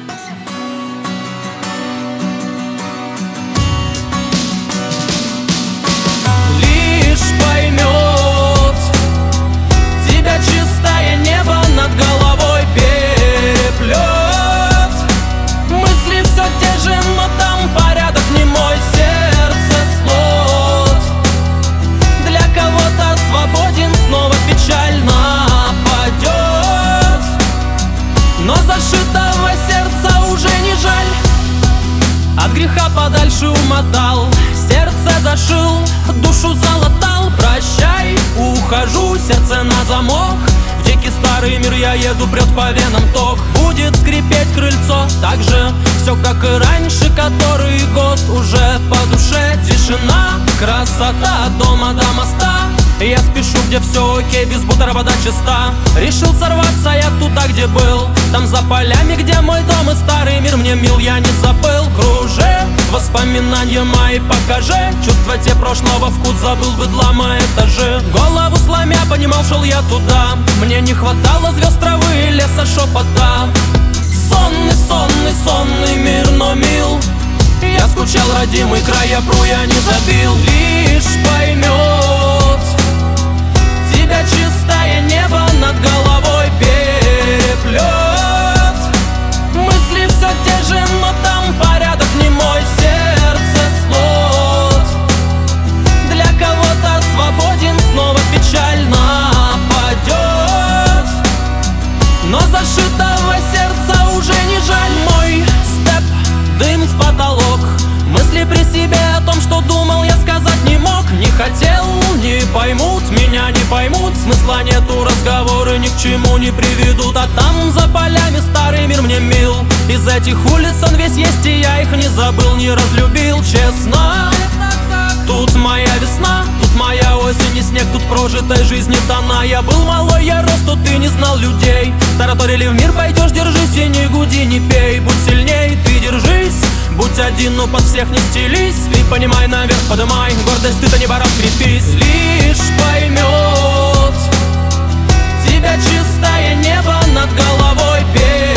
Зашитого сердца уже не жаль. От греха подальше умотал, сердце зашил, душу залатал. Прощай, ухожу, сердце на замок. В дикий старый мир я еду, прет по венам ток. Будет скрипеть крыльцо, так же все как и раньше. Который год уже по душе тишина. Красота от дома до моста. Я спешу, где все окей, без бутерброда чиста. Решил сорваться я туда, где был. Там за полями, где мой дом и старый мир мне мил. Я не забыл, кружи воспоминания мои, покажи. Чувства те прошлого вкус забыл, быдлама этажи. Голову сломя, понимал, шел я туда. Мне не хватало звезд, травы и леса шепота. Сонный, сонный, сонный мир, но мил. Я скучал, родимый край, я пру, я не забил. Лишь поймет тебя чистое небо над головой переплет. Мысли все те же, но там порядок не мой. Сердце слот для кого-то свободен, снова печально падет. Но зашитого сердца уже не жаль. Мой степ, дым в потолок. Мысли при себе о том, что думал, я сказать не мог. Не хотел, не поймут, меня не поймут. Смысла нету, разговоры ни к чему не приведут. А там за полями старый мир мне мил. Из этих улиц он весь есть, и я их не забыл, не разлюбил, честно. Тут моя весна, тут моя осень и снег, тут прожитой жизни тона. Я был малой, я рос, тут ты не знал людей. Тараторили в мир, пойдешь, держись и не гуди, не пей. Будь сильней, ты держись. Будь один, но под всех не стелись. Ты понимай, наверх подымай гордость, ты-то не баран, крепись. Лишь поймет тебя чистое небо над головой.